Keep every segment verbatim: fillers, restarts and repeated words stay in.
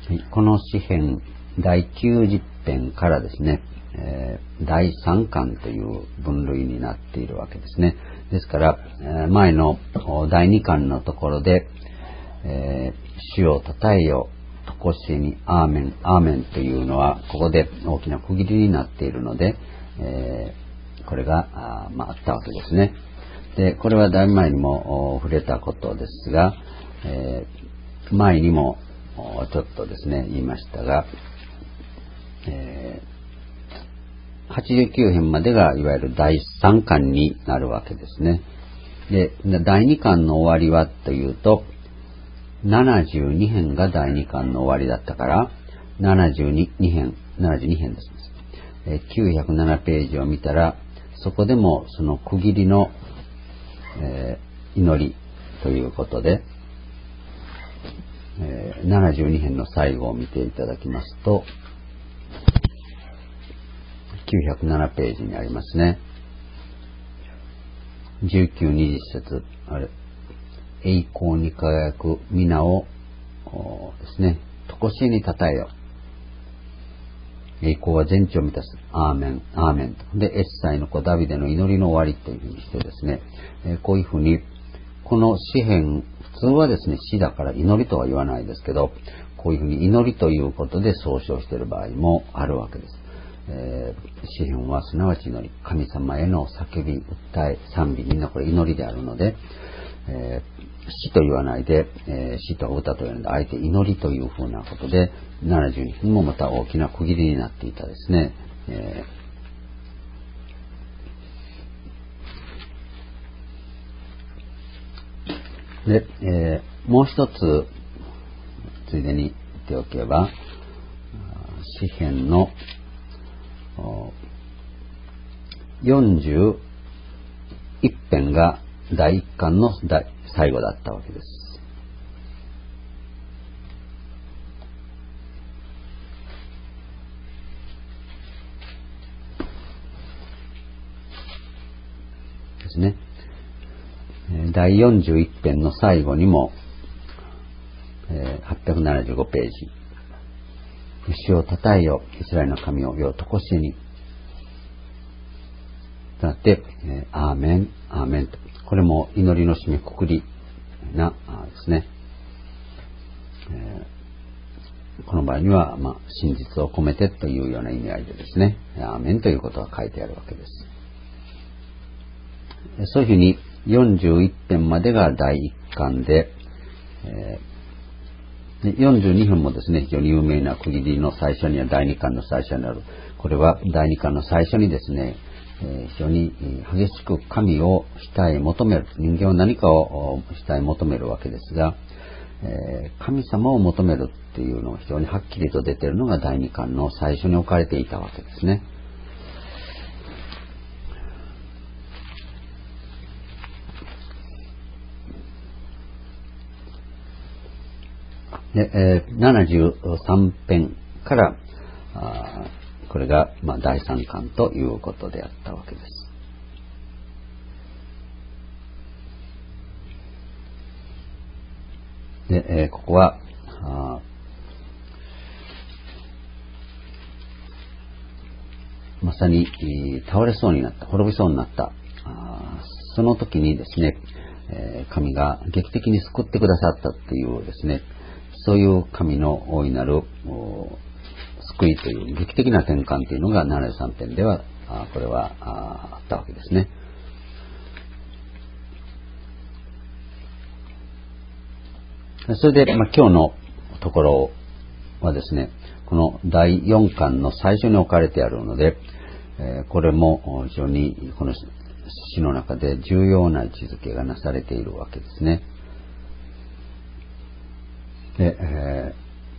この詩編だいきゅうじゅっ編からですね、えー、だいさんかんという分類になっているわけですね。ですから、えー、前のだいにかんのところで、えー、主をたたえよ、とこしえにアーメン、アーメンというのは、ここで大きな区切りになっているので、えー、これが あ,、まあ、あったわけですね。で、これはだいぶ前にも触れたことですが、えー、前にもちょっとですね、言いましたが、えー、はちじゅうきゅう編までがいわゆるだいさんかんになるわけですね。で、だいにかんの終わりはというと、ななじゅうに編がだいにかんの終わりだったから、ななじゅうに編、ななじゅうに編です。えー、きゅうひゃくななページを見たら、そこでもその区切りの、えー、祈りということで、えー、ななじゅうに編の最後を見ていただきますと、きゅうひゃくななページにありますね。じゅうきゅう、にじゅっ節、あれ、栄光に輝く皆をですね、とこしえにたたえよ。栄光は全地を満たす。アーメン、アーメン。で、エッサイの子ダビデの祈りの終わりというふうにしてですね、えー、こういうふうに、この詩編、普通はですね、詩だから祈りとは言わないですけど、こういうふうに祈りということで総称している場合もあるわけです。えー、詩編はすなわち祈り、神様への叫び、訴え、賛美、みんなこれ祈りであるので、えー、詩と言わないで、えー、詩と歌と言わないで、あえて祈りというふうなことで、ななじゅうに編もまた大きな区切りになっていたですね。えー、で、えー、もう一つ、ついでに言っておけば、詩編のよんじゅういち編がだいいっかんの最後だったわけです。ですね。だいよんじゅういち編の最後にも、えー、はっぴゃくななじゅうごページ。主をたたえよ、イスラエルの神をよとこしえに。となって、えー、アーメン、アーメンと。これも祈りの締めくくりなですね。えー、この場合には、まあ、真実を込めてというような意味合いでですね、アーメンということが書いてあるわけです。そういうふうによんじゅういち編までがだいいっかんで、えー、よんじゅうに編もですね、非常に有名な区切りの最初にはだいにかんの最初にある。これはだいにかんの最初にですね、えー、非常に激しく神を下へ求める。人間は何かを下へ求めるわけですが、えー、神様を求めるっていうのが非常にはっきりと出ているのがだいにかんの最初に置かれていたわけですね。で、えー、ななじゅうさん編から、あこれが、まあ、だいさんかんということであったわけです。で、えー、ここは、あまさに、倒れそうになった、滅びそうになった、あその時にですね、えー、神が劇的に救ってくださったっていうですね、そういう神の大いなる救いという劇的な転換というのがななじゅうさん編ではあこれは あ, あったわけですね。それで、まあ、今日のところはですね、このだいよんかんの最初に置かれてあるので、えー、これも非常にこの詩の中で重要な位置づけがなされているわけですね。で、え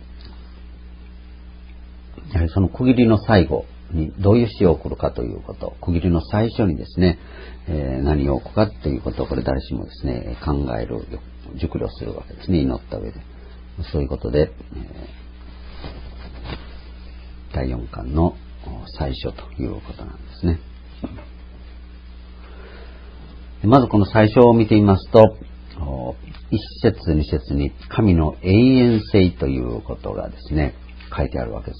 ー、やはりその区切りの最後にどういう詩を送るかということ、区切りの最初にですね、えー、何を置くかということをこれ誰しもですね考える、熟慮するわけですね、祈った上で。そういうことで、えー、だいよんかんの最初ということなんですね。まずこの最初を見てみますと、 一節二節に神の永遠性ということがですね、書いてあるわけです。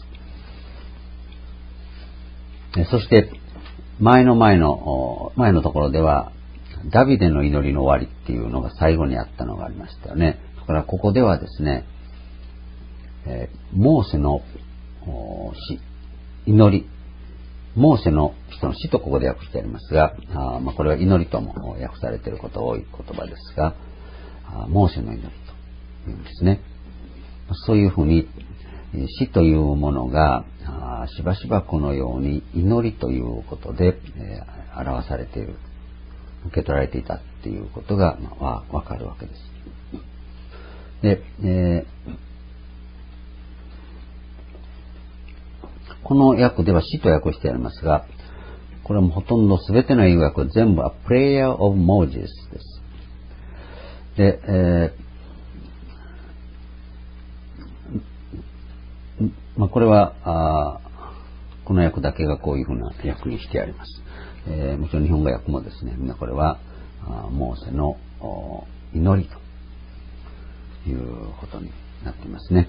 そして、前の前の、前のところでは、ダビデの祈りの終わりっていうのが最後にあったのがありましたよね。だからここではですね、えー、モーセの死、祈り、モーセの人の死とここで訳してありますが、あまあ、これは祈りとも訳されていることが多い言葉ですが、モーセの祈りというんですね。そういうふうに死というものがしばしばこのように祈りということで、えー、表されている、受け取られていたっていうことが、まあ、わかるわけです。で、えー、この訳では死と訳してありますが、これもほとんど全ての英訳は全部は Prayer of Moses です。で、えーまあ、これはあこの訳だけがこういうふうな訳にしてあります。えー、もちろん日本語訳もですね、みんなこれはあモーセの祈りということになっていますね。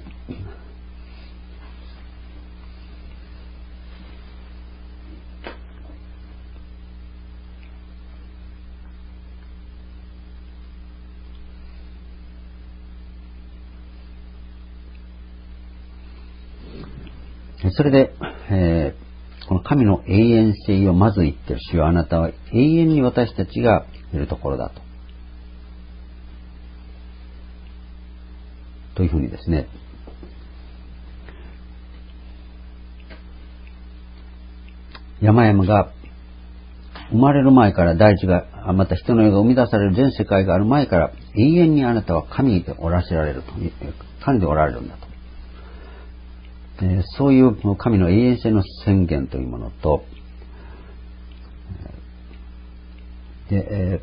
それで、えー、この神の永遠性をまず言っている。主よ、あなたは永遠に私たちがいるところだと。というふうにですね、山々が生まれる前から大地が、また人の世が生み出される全世界がある前から永遠にあなたは神でおらせられると。神でおられるんだと。そういう神の永遠性の宣言というものと、で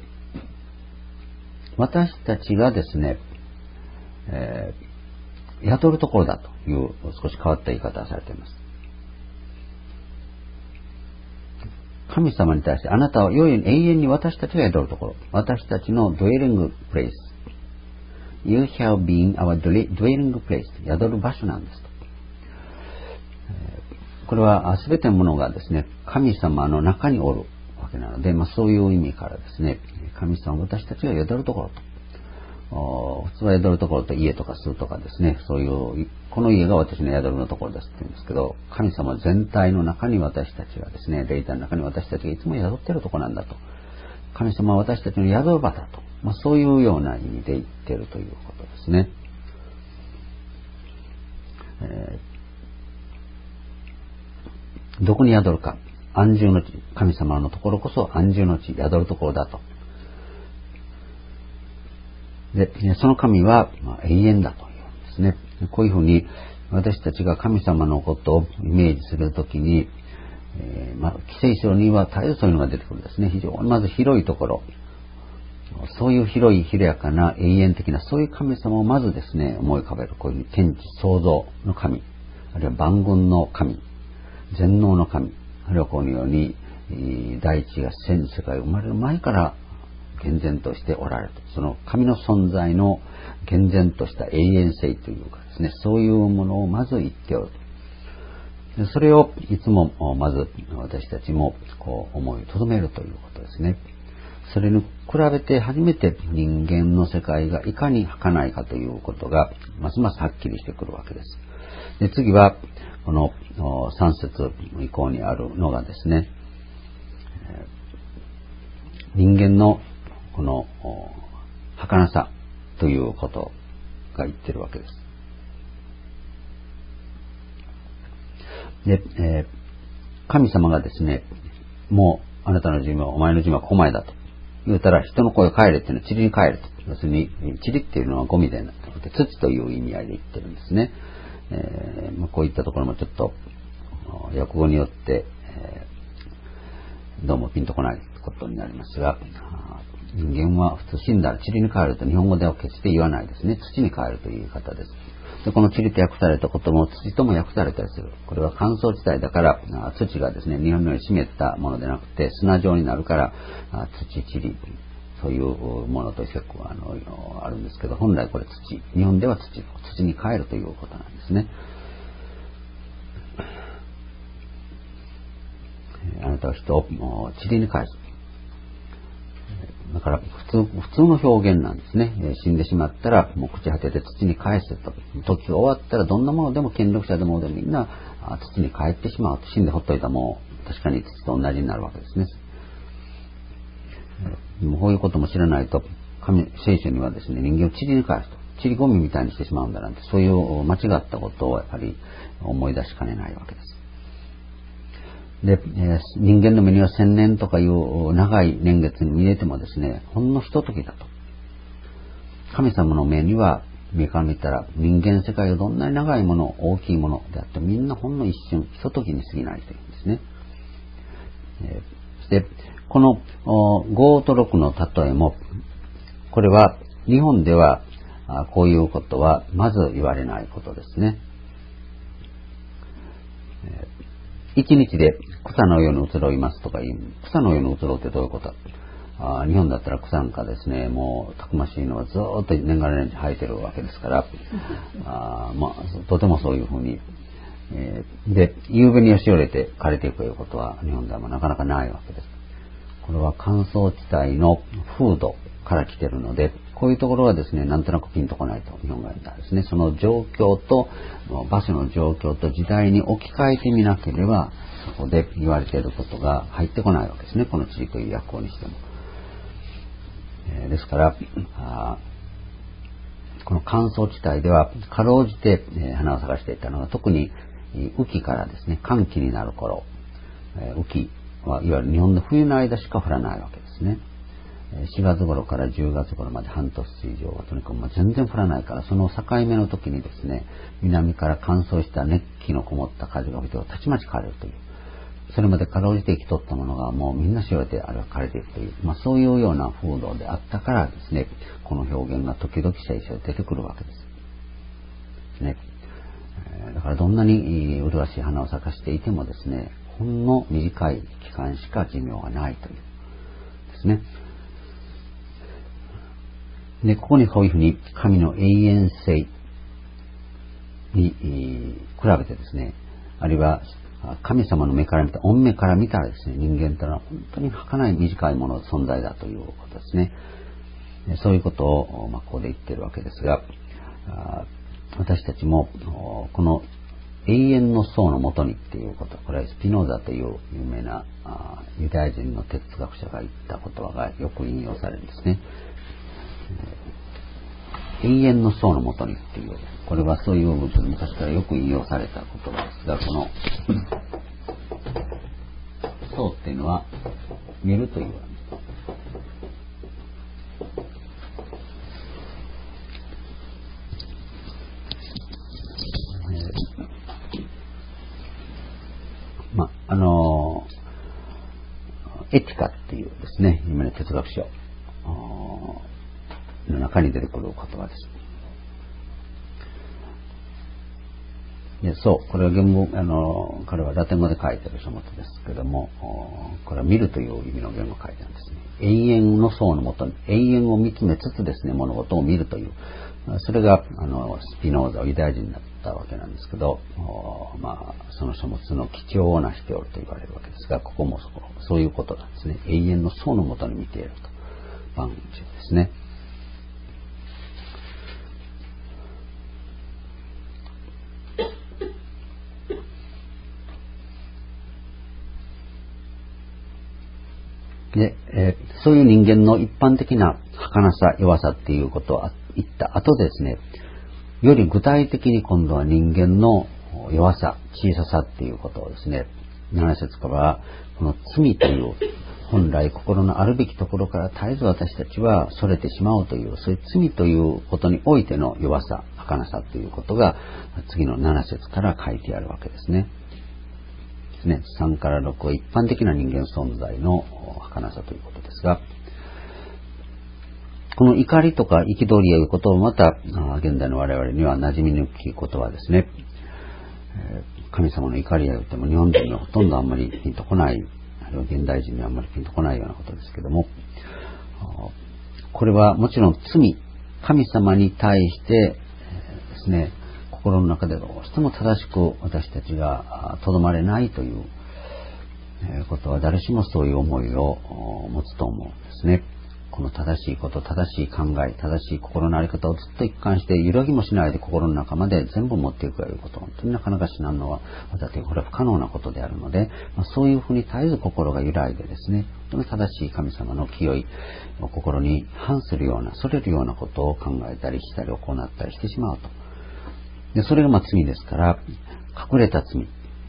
私たちがですね、えー、宿るところだという少し変わった言い方をされています。神様に対してあなたは永遠に私たちが宿るところ、私たちのドウェリングプレイス、You have been our dwelling place、宿る場所なんですと。これは全てのものがですね、神様の中におるわけなので、まあ、そういう意味からですね、神様は私たちが宿るところと。普通は宿るところと家とか巣とかですね、そういう、この家が私の宿るのところですって言うんですけど、神様全体の中に私たちがですね、霊体の中に私たちがいつも宿っているところなんだと。神様は私たちの宿る場だと。まあ、そういうような意味で言っているということですね。えーどこに宿るか。安住の地。神様のところこそ安住の地、宿るところだと。で、その神は永遠だというんですね。こういうふうに私たちが神様のことをイメージするときに、えー、まあ、聖書には絶えずそういうのが出てくるんですね。非常にまず広いところ。そういう広い広やかな永遠的なそういう神様をまずですね、思い浮かべる。こういう天地創造の神。あるいは万軍の神。全能の神、あるいはこのように大地が全世界が生まれる前から厳然としておられると。その神の存在の厳然とした永遠性というかですね、そういうものをまず言っておると。それをいつもまず私たちもこう思いとどめるということですね。それに比べて初めて人間の世界がいかに儚いかということがますますはっきりしてくるわけです。で、次はこのさん節以降にあるのがですね、人間のこの儚さということが言ってるわけです。で、えー、神様がですね、もうあなたの寿命、お前の寿命はここまでだと言うたら、人の声を帰れっていうのは塵に帰れと。要するに塵っていうのはゴミでなくて土という意味合いで言ってるんですね。えーまあ、こういったところもちょっと訳語によって、えー、どうもピンとこないことになりますが、人間は普通死んだら塵に帰ると日本語では決して言わないですね。土に帰るという言い方です。でこの塵と訳されたことも土とも訳されたりする。これは乾燥地帯だから土がですね、日本のように湿ったものでなくて砂状になるから土、塵、 そういうものと結構あのあるんですけど、本来これ土、日本では土、土に帰るということなんですね。あなたは人を塵に返す。だから普通、普通の表現なんですね。死んでしまったらもう朽ち果てて土に返せと。時が終わったらどんなものでも権力者でもでもみんな土に帰ってしまうと。死んでほっといたらもう確かに土と同じになるわけですね。でもこういうことも知らないと、神聖書にはですね、人間を塵に返すと。塵ゴミみたいにしてしまうんだなんて、そういう間違ったことをやはり思い出しかねないわけです。で、えー、人間の目には千年とかいう長い年月に見えてもですね、ほんのひとときだと。神様の目には、目から見たら人間世界がどんなに長いもの、大きいものであってみんなほんの一瞬、ひとときに過ぎないというんですね。えー、そして、このごとろくの例えも、これは日本ではこういうことはまず言われないことですね。えー一日で草のように移ろいますとか言う。草のように移ろうってどういうことだ。あ、日本だったら草なんかですね、もうたくましいのはずーっと年がら年中生えてるわけですから、あ、まあ、とてもそういうふうに、えー、で、夕べによしおれて枯れていくということは日本ではなかなかないわけです。これは乾燥地帯の風土から来ているので、こういうところはですね、なんとなくピンとこないと日本が言ったんですね。その状況と、場所の状況と時代に置き換えてみなければ、そこで言われていることが入ってこないわけですね。この地理という訳語にしても。えー、ですから、あこの乾燥地帯では、かろうじて、えー、花を咲かしていたのが、特に雨季からですね、寒気になる頃、えー、雨季はいわゆる日本の冬の間しか降らないわけですね。しがつ頃からじゅうがつ頃まで半年以上はとにかくもう全然降らないから、その境目の時にですね、南から乾燥した熱気のこもった風が吹いてたちまち枯れるという、それまでかろうじて生きとったものがもうみんなしおれてあれは枯れていくという、まあ、そういうような風土であったからですね、この表現が時々聖書で出てくるわけですね。だからどんなに麗しい花を咲かしていてもですね、ほんの短い期間しか寿命がないというですね。で、ここにそういうふうに神の永遠性に比べてですね、あるいは神様の目から見た、御目から見たらですね、人間というのは本当に儚い短いもの存在だということですね。そういうことを、まあ、ここで言っているわけですが、私たちもこの永遠の層のもとにっていうこと、これはスピノーザという有名なユダヤ人の哲学者が言った言葉がよく引用されるんですね。永遠の層のもとにっていう、これはそういう部分昔からよく引用された言葉ですが、この層っていうのは見るというまあ、あのエチカっていうですね、今の哲学書の中に出てくる言葉です。でそう、これは原文、あの、彼はラテン語で書いてる書物ですけども、これは見るという意味の言語を書いてあるんですね。永遠の層のもとに、永遠を見つめつつですね、物事を見るという、それが、あの、スピノーザ、ユダヤ人だったわけなんですけど、まあ、その書物の貴重をなしておると言われるわけですが、ここもそそういうことなんですね。永遠の層のもとに見ていると。万事ですね。で、えー、そういう人間の一般的な儚さ、弱さっていうことを言った後でですね、より具体的に今度は人間の弱さ、小ささっていうことをですね、なな節からは、この罪という本来心のあるべきところから絶えず私たちは逸れてしまうという、そういう罪ということにおいての弱さ、儚さということが次のなな節から書いてあるわけですね。ですね、さんからろくは一般的な人間存在の儚さということですが、この怒りとか憤りということをまた現代の我々には馴染みにくいことはですね、神様の怒りや言っても日本人にはほとんどあんまりピンとこない、あるいは現代人にはあんまりピンとこないようなことですけども、 これはもちろん罪、神様に対してですね、心の中でどうしても正しく私たちがとどまれないということは、誰しもそういう思いを持つと思うんですね。この正しいこと、正しい考え、正しい心の在り方をずっと一貫して揺らぎもしないで心の中まで全部持っていくということ、本当になかなか至難のは私はこれは不可能なことであるので、まあ、そういうふうに絶えず心が揺らいでですね、本当に正しい神様の清い心に反するような、それるようなことを考えたりしたり行ったりしてしまうと。でそれがまあ罪ですから、隠れた罪。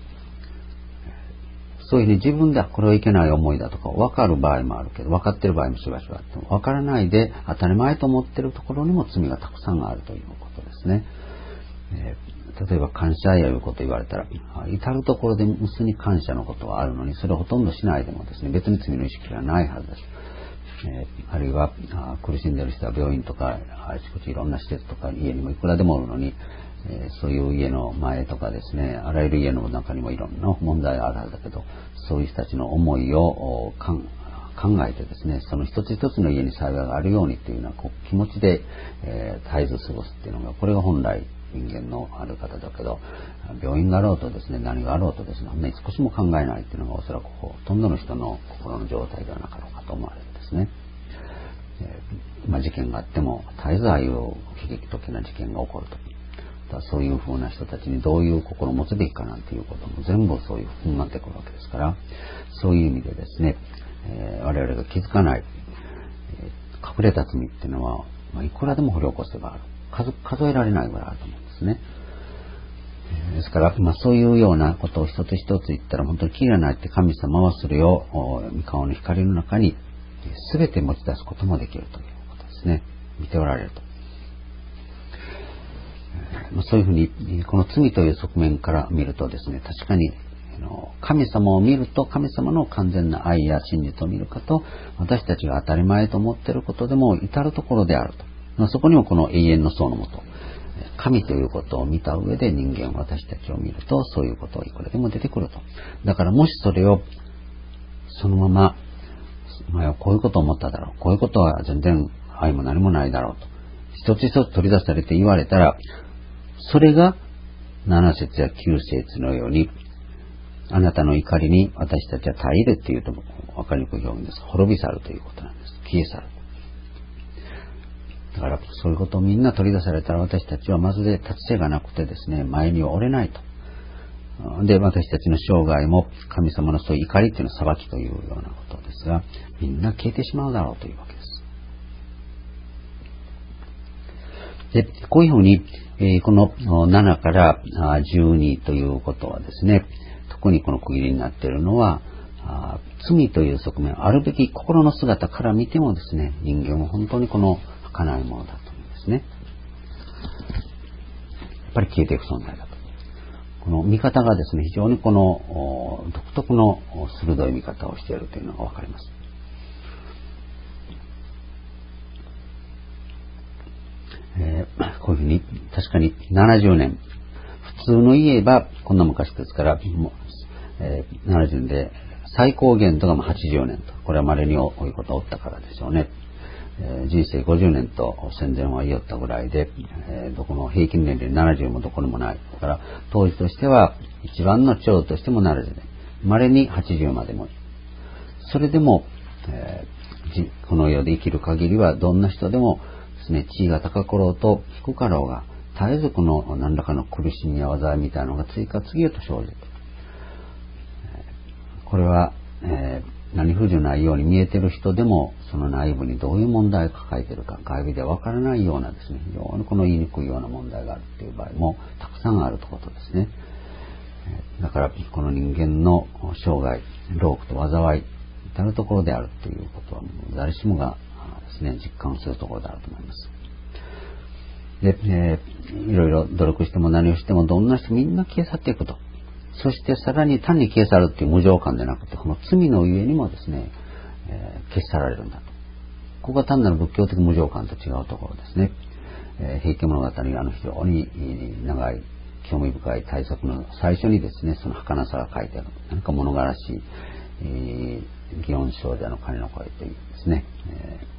そういうふうに自分ではこれはいけない思いだとか分かる場合もあるけど、分かってる場合もしばしばあっても、分からないで当たり前と思っているところにも罪がたくさんあるということですね。えー、例えば感謝やいうことを言われたら、至るところで無数に感謝のことはあるのに、それをほとんどしないでもですね、別に罪の意識がないはずです。えー、あるいはあ苦しんでいる人は病院とかあちこちいろんな施設とか家にもいくらでもおるのに、えー、そういう家の前とかですね、あらゆる家の中にもいろんな問題があるはずだけど、そういう人たちの思いを考えてですね、その一つ一つの家に幸いがあるようにというようなこう気持ちで、えー、絶えず過ごすっていうのが、これが本来人間のある方だけど、病院があろうとですね、何があろうとですね、少しも考えないっていうのがおそらくほとんどの人の心の状態ではなかろうかと思われるんですね。えーまあ、事件があっても絶えずああいう悲劇的な事件が起こると。だそういうふうな人たちにどういう心を持つべきかなんていうことも全部そういうふうになってくるわけですから、そういう意味でですね、えー、我々が気づかない、えー、隠れた罪っていうのは、まあ、いくらでも掘り起こせばある。数、数えられないぐらいあると思うんですね。えー、ですから、まあ、そういうようなことを一つ一つ言ったら本当にキリがないって神様はそれを御顔の光の中に全て持ち出すこともできるということですね。見ておられると。そういうふうにこの罪という側面から見るとですね、確かに神様を見ると、神様の完全な愛や真実を見るかと、私たちが当たり前と思っていることでも至るところであると。そこにもこの永遠の層のもと、神ということを見た上で人間私たちを見ると、そういうことをいくらでも出てくると。だからもしそれをそのまま、お前はこういうことを思っただろう、こういうことは全然愛も何もないだろうと、一つ一つ取り出されて言われたら、それが七節や九節のように、あなたの怒りに私たちは耐えるっていうと分かりにくい表現です。滅び去るということなんです。消え去る。だからそういうことをみんな取り出されたら、私たちはまずで立つ瀬がなくてですね、前には折れないと。で、私たちの生涯も神様のそういう怒りっていうのは裁きというようなことですが、みんな消えてしまうだろうというわけです。で、こういうふうに、えー、このななからじゅうにということはですね、特にこの区切りになっているのは、罪という側面、あるべき心の姿から見てもですね、人間は本当にこの儚いものだというんですね。やっぱり消えていく存在だと。この見方がですね、非常にこの独特の鋭い見方をしているというのがわかります。えー、こういうふうに確かにななじゅうねん、普通の言えばこんな昔ですから、もうえー、ななじゅうねんで最高限度がはちじゅうねんと、これは稀に多いことをおったからでしょうね。えー、人生ごじゅうねんと戦前は言おったぐらいで、えー、どこの平均年齢ななじゅうもどこにもない。だから当時としては一番の長としてもななじゅうねん、稀にはちじゅうまでもいい。それでも、えー、この世で生きる限りはどんな人でもですね、地位が高かろうと低かろうが、絶えずこの何らかの苦しみや災いみたいなのが次から次へと生じる。これは、えー、何不自由ないように見えている人でも、その内部にどういう問題を抱えているか、外部ではわからないようなですね、非常にこの言いにくいような問題があるという場合もたくさんあるということですね。だから、この人間の生涯、労苦と災い、至るところであるということは、もう誰しもがですね、実感するところであると思います。で、えー、いろいろ努力しても何をしてもどんな人みんな消え去っていくと。そしてさらに単に消え去るっていう無常感でなくて、この罪のゆえにもですね、えー、消し去られるんだと。ここが単なる仏教的無常感と違うところですね。えー、平家物語があの非常に長い興味深い大作の最初にですね、その儚さが書いてある。なんか物悲しい、えー、祇園少女の鐘の声というですね、えー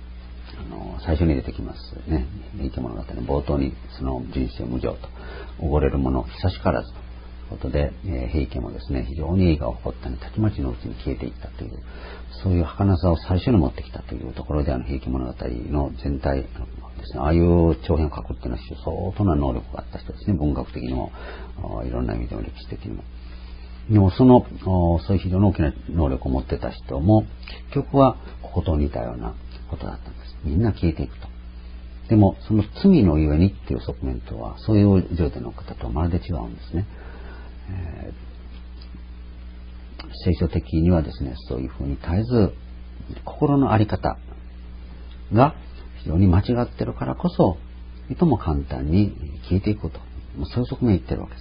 あの最初に出てきますね、平家物語の冒頭にその人生無常とおごれる者久しからずということで、えー、平家もですね非常に栄が起こったのにたちまちのうちに消えていったという、そういう儚さを最初に持ってきたというところで、あの平家物語の全体ですね、ああいう長編を書くっていうのは相当な能力があった人ですね。文学的にもいろんな意味でも歴史的にも。でもそのそういう非常に大きな能力を持ってた人も結局はここと似たようなことだったんです。みんな消えていくと。でもその罪のゆえにっていう側面とはそういう状態の方とはまるで違うんですね。えー、聖書的にはですね、そういうふうに絶えず心の在り方が非常に間違ってるからこそいとも簡単に消えていくと、そういう側面を言ってるわけです。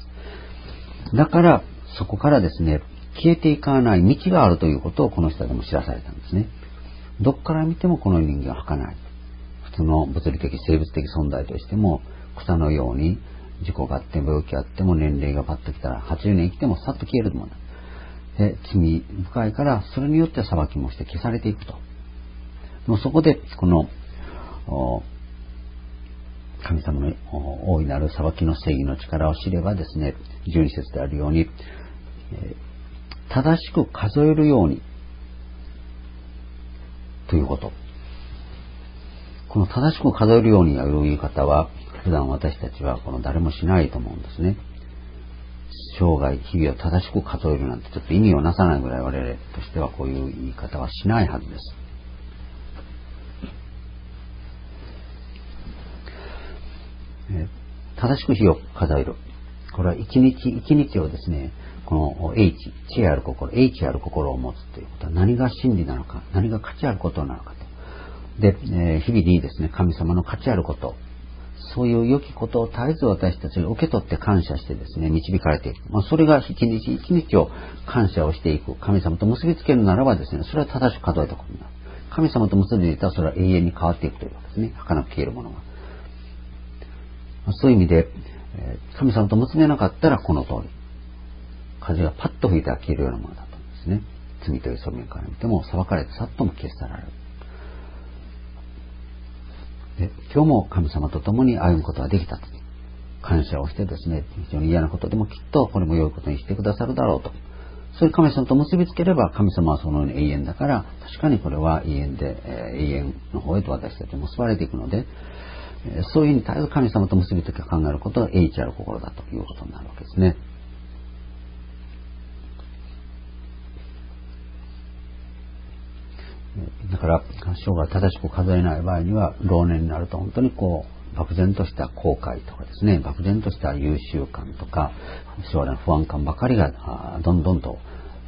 だからそこからですね、消えていかない道があるということをこの人でも知らされたんですね。どこから見てもこの人間は儚い。普通の物理的生物的存在としても草のように事故があっても病気があっても年齢がパッときたらはちじゅうねん生きてもさっと消えるもので、罪深いからそれによって裁きもして消されていくと。でもそこでこの神様の大いなる裁きの正義の力を知ればですね、じゅうに節であるように正しく数えるようにということ。この正しく数えるようにという言い方は普段私たちはこの誰もしないと思うんですね。生涯日々を正しく数えるなんてちょっと意味をなさないぐらい我々としてはこういう言い方はしないはずです。正しく日を数える。これは一日一日をですね、この H、知恵ある心、H ある心を持つということは何が真理なのか、何が価値あることなのかと。で、えー、日々にですね、神様の価値あること、そういう良きことを絶えず私たちが受け取って感謝してですね、導かれていく。まあ、それが一日一日を感謝をしていく。神様と結びつけるならばですね、それは正しく数えたことになる。神様と結びついたらそれは永遠に変わっていくということですね。儚く消えるものが。そういう意味で、神様と結べなかったらこの通り。風がパッと吹いたら消えるようなものだと思うんですね。罪という側面から見ても裁かれてさっとも消し去られる。で、今日も神様と共に歩むことができたと。感謝をしてですね、非常に嫌なことでもきっとこれも良いことにしてくださるだろうと。そういう神様と結びつければ神様はその永遠だから、確かにこれは永遠で、えー、永遠の方へと私たちも結ばれていくので、えー、そういうふうに絶えず神様と結びつけ考えることが H ある心だということになるわけですね。だから生涯正しく数えない場合には老年になると本当にこう漠然とした後悔とかですね、漠然とした優秀感とか将来の不安感ばかりがどんどんと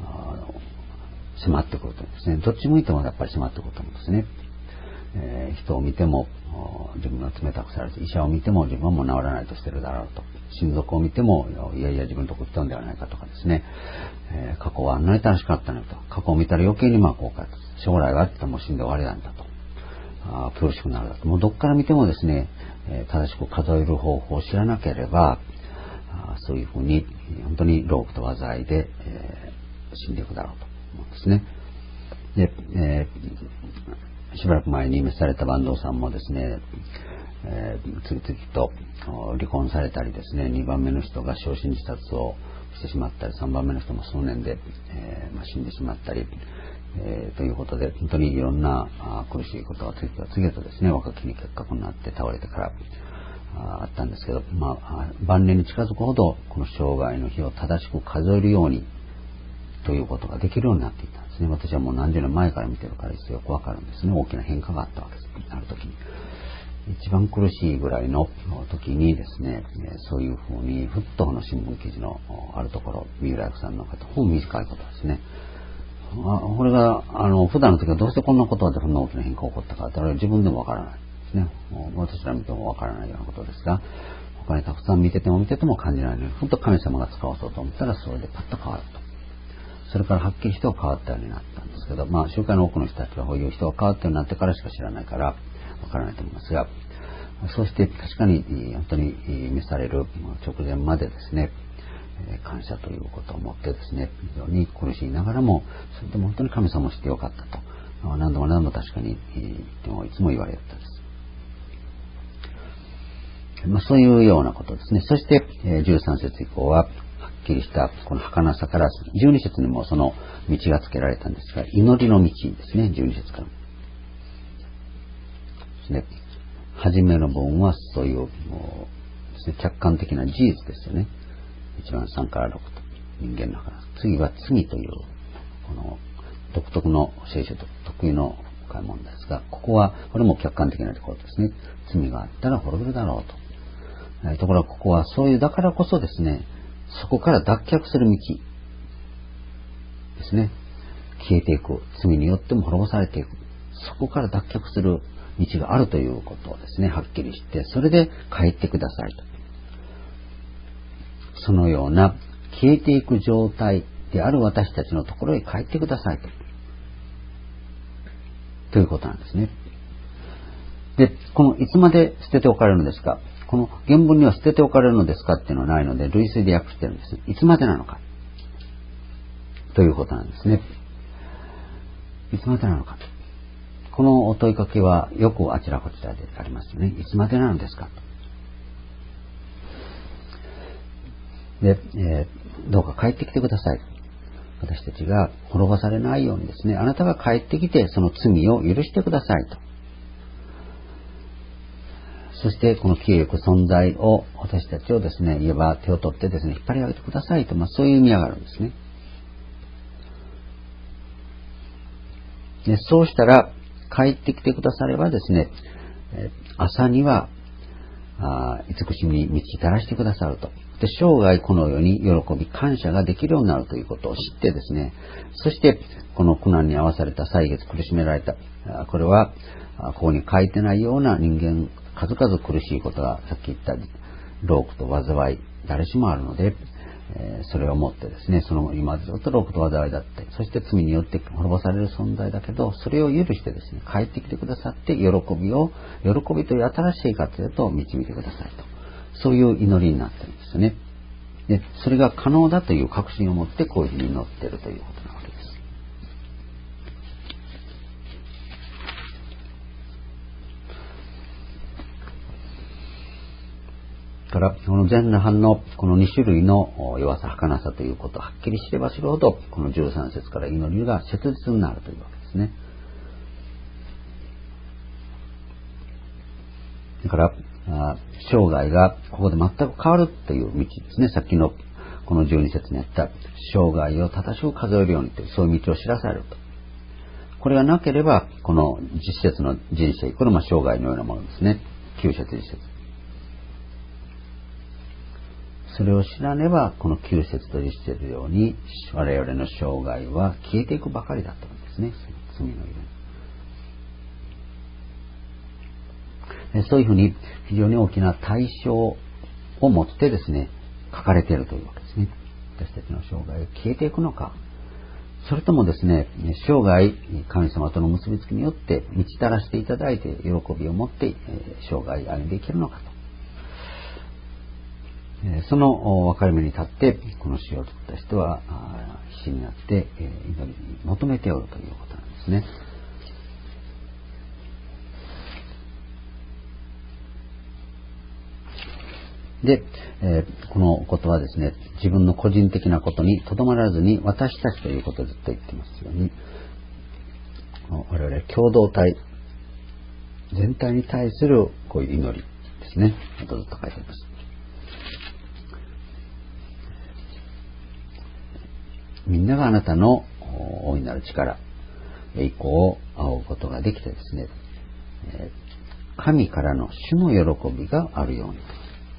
迫ってくるとですね、どっち向いてもやっぱり迫ってくると思うんですね。えー、人を見ても自分が冷たくされて、医者を見ても自分はもう治らないとしてるだろうと、親族を見てもいやいや自分のとこ行ったんではないかとかですね、えー、過去はあんなに楽しかったのにと、過去を見たら余計にまあ後悔、将来があっても死んで終わりなんだと、あ苦しくなるだと、もうどっから見てもですね、えー、正しく数える方法を知らなければあそういうふうに本当に労苦と災いで、えー、死んでいくだろうと思うんですね。で、えー、しばらく前に召された坂東さんもですね、えー、次々と離婚されたりですね、にばんめの人が焼身自殺をしてしまったり、さんばんめの人も数年で、えーまあ、死んでしまったり、えー、ということで本当にいろんな苦しいことが次々次々とですね、若きに結核になって倒れてからあったんですけど、まあ、晩年に近づくほどこの生涯の日を正しく数えるようにということができるようになっていたんですね。私はもう何十年前から見てるからよくわかるんですね。大きな変化があったわけです。ある時に一番苦しいぐらいの時にですね、そういうふうにふっとこの新聞記事のあるところ、三浦役さんの方、本短いことですね。あこれがあの普段の時はどうしてこんなことでこんな大きな変化が起こったかって自分でもわからないですね。私ら見てもわからないようなことですが、他にたくさん見てても見てても感じないのに、ふっと神様が使わそうと思ったらそれでパッと変わると。それからはっきり人が変わったようになったんですけど、まあ集会の多くの人たちはこういう人が変わったようになってからしか知らないからわからないと思いますが、そうして確かに本当に召される直前までですね、感謝ということを持ってですね、非常に苦しいながらもそれでも本当に神様を知ってよかったと何度も何度も確かに言ってもいつも言われたです。まあ、そういうようなことですね。そして、えー、じゅうさん節以降ははっきりしたこの儚さからじゅうに節にもその道がつけられたんですが、祈りの道ですね。じゅうに節からですね。初めの部分はそういうもうですね、客観的な事実ですよね。一番さんからろくと人間の話。次は罪というこの独特の聖書と特有の深い問題ですが、ここはこれも客観的なところですね。罪があったら滅びるだろうと。ところがここはそういうだからこそですね、そこから脱却する道ですね。消えていく、罪によっても滅ぼされていく、そこから脱却する道があるということをですね、はっきりして、それで帰ってくださいと。そのような消えていく状態である私たちのところへ帰ってくださいと。ということなんですね。で、このいつまで捨てておかれるのですか。この原文には捨てておかれるのですかっていうのはないので、類推で訳してるんです。いつまでなのか。ということなんですね。いつまでなのか。このお問いかけはよくあちらこちらでありますよね。いつまでなのですか。で、えー、どうか帰ってきてください。私たちが滅ぼされないようにですね、あなたが帰ってきてその罪を許してくださいと。そしてこの消えゆく存在を私たちをですね、言えば手を取ってですね、引っ張り上げてくださいと、まあ、そういう意味があるんですね。で、そうしたら帰ってきてくださればですね、朝にはあ慈しみに満ちたらしてくださると。で、生涯この世に喜び感謝ができるようになるということを知ってですね、そしてこの苦難に遭わされた歳月苦しめられた、これはここに書いてないような人間数々苦しいことがさっき言った労苦と災い誰しもあるので、えー、それをもってですね、その今ずっと労苦と災いだって、そして罪によって滅ぼされる存在だけど、それを許してですね、帰ってきてくださって喜びを喜びという新しい活へと導いてくださいと、そういう祈りになってるんですよね。で、それが可能だという確信を持ってこういうふうに祈っているということなわけです。からこの前半のこのに種類の弱さ儚さということをはっきり知れば知るほど、このじゅうさん節から祈りが切実になるというわけですね。だから生涯がここで全く変わるという道ですね。さっきのこのじゅうに節にあった生涯を正しく数えるようにという、そういう道を知らされると。これがなければこのじゅっ節の人生、これも生涯のようなものですね。きゅう節じゅっ節、それを知らねばこのきゅう節とじゅっ節のように我々の生涯は消えていくばかりだったんですね。罪のゆえに、そういうふうに非常に大きな対象を持ってですね、書かれているというわけですね。私たちの生涯が消えていくのか、それともですね、生涯神様との結びつきによって満ちたらしていただいて喜びを持って生涯歩んでいけるのかと、その分かれ目に立ってこの詩を作った人は必死になって祈りに求めておるということなんですね。で、えー、このことはですね、自分の個人的なことにとどまらずに私たちということをずっと言ってますように、我々共同体全体に対するこういう祈りですね。ずっと書いてあります。みんながあなたの大いなる力、栄光を仰ぐことができてですね、神からの主の喜びがあるように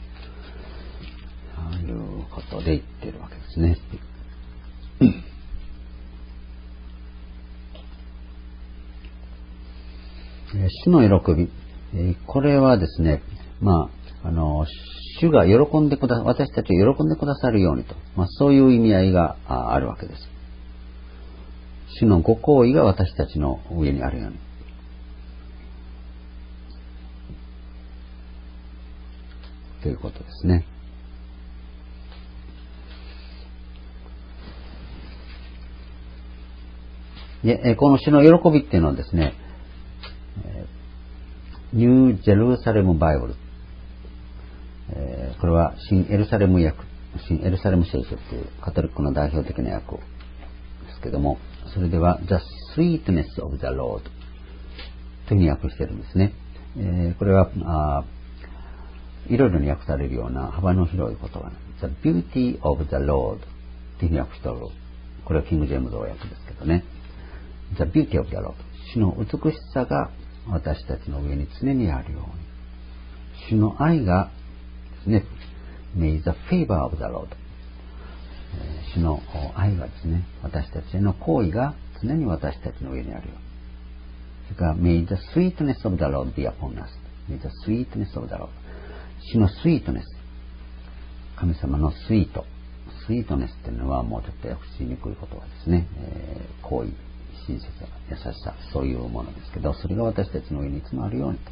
ということで言っているわけですね。主の喜び、これはですね、まあ、あの主が喜んでくだ私たちを喜んでくださるようにと、まあ、そういう意味合いがあるわけです。主のご厚意が私たちの上にあるようにということですね。 で、この主の喜びっていうのはですね、ニュージェルサレムバイブル、これは新エルサレム訳、新エルサレム聖書というカトリックの代表的な訳ですけども、それでは The Sweetness of the Lord というふうに訳しているんですね。これはあいろいろに訳されるような幅の広い言葉なんです。The Beauty of the Lord というふうに訳しておる。これはキング・ジェームズの訳ですけどね。The Beauty of the Lord、 主の美しさが私たちの上に常にあるように、主の愛がですね、May the favor of the Lord、 主の愛がですね、私たちへの行為が常に私たちの上にあるように。それから May the sweetness of the Lord be upon us。 May the sweetness of the Lord、 主のスイートネス、神様のスイート、スイートネスっていうのはもうちょっと訳しにくい言葉ですね。えー、行為、親切さ、優しさ、そういうものですけど、それが私たちの上にいつもあるようにと。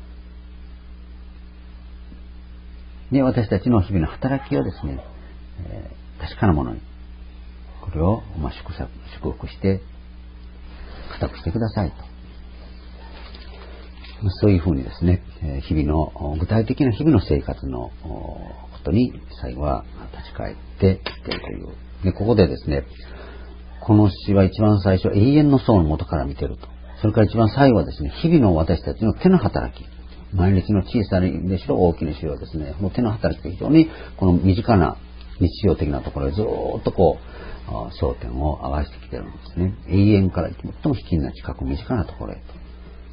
で、私たちの日々の働きをですね、えー、確かなものに、これを、まあ、祝福して固くしてくださいと。そういうふうにですね、日々の具体的な日々の生活のことに最後は立ち返ってきているという。で、ここでですね、この詩は一番最初、永遠の層の元から見ていると。それから一番最後はですね、日々の私たちの手の働き。毎日の小さなにしろ大きなしろですね、もう手の働きと非常にこの身近な日常的なところへずっとこう、焦点を合わせてきているんですね。永遠から最も卑近な近く身近なところへと。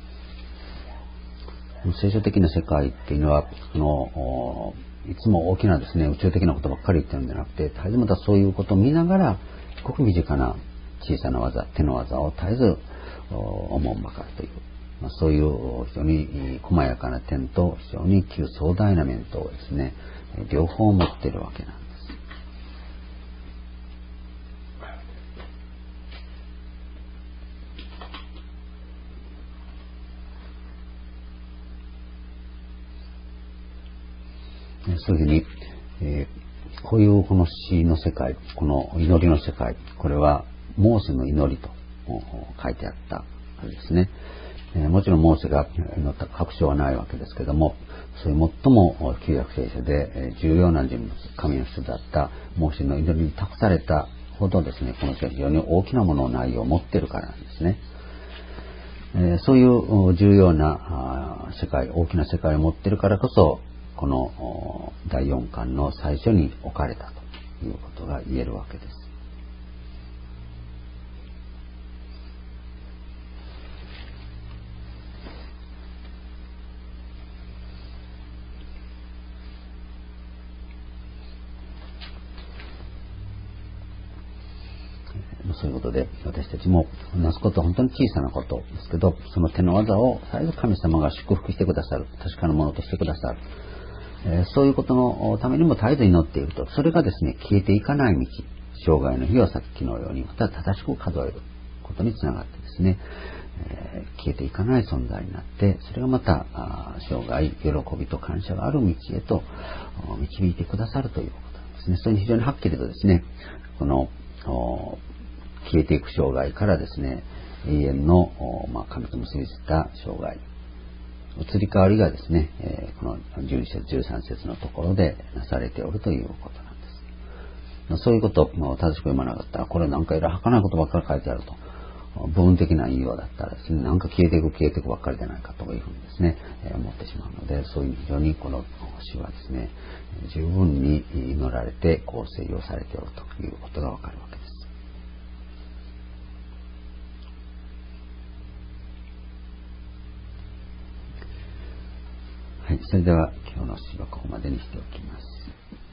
聖書的な世界っていうのは、そのいつも大きなですね、宇宙的なことばっかり言ってるんじゃなくて、絶えずまたそういうことを見ながら、ごく身近な小さな技、手の技を絶えず思うばかりという、まあ、そういう非常に細やかな点と非常に急壮大な面とですね、両方持っているわけなんです。そういうふうに、えー、こういうこの詩の世界、この祈りの世界、これはモーセの祈りと書いてあったわけですね。えー、もちろんモーセが祈った確証はないわけですけども、そういう最も旧約聖書で重要な人物、神の人だったモーセの祈りに託されたほどですね、この詩は非常に大きなものの内容を持っているからなんですね。えー、そういう重要な世界、大きな世界を持っているからこそ、このだいよんかんの最初に置かれたということが言えるわけです。そういうことで、私たちもなすことは本当に小さなことですけど、その手の技を絶えず神様が祝福してくださる、確かなものとしてくださる、えー、そういうことのためにも絶えず祈っていると、それがですね、消えていかない道、生涯の日をさっきのようにまた正しく数えることにつながってですね、えー、消えていかない存在になって、それがまた生涯喜びと感謝がある道へと導いてくださるということなんですね。それに非常にはっきりとですね、この消えていく生涯からですね、永遠の、まあ、神と結びついた生涯、移り変わりがですね、えー、このじゅうに節じゅうさん節のところでなされておるということなんです。そういうことを正しく読まなかったら、これなんかいろはかないことばっかり書いてあると、部分的な引用だったらですね、なんか消えていく消えていくばっかりじゃないかというふうにですね、えー、思ってしまうので、そういう非常にこの詩はですね、十分に祈られて構成をされておるということがわかるわけです。はい、それでは今日の詩はここまでにしておきます。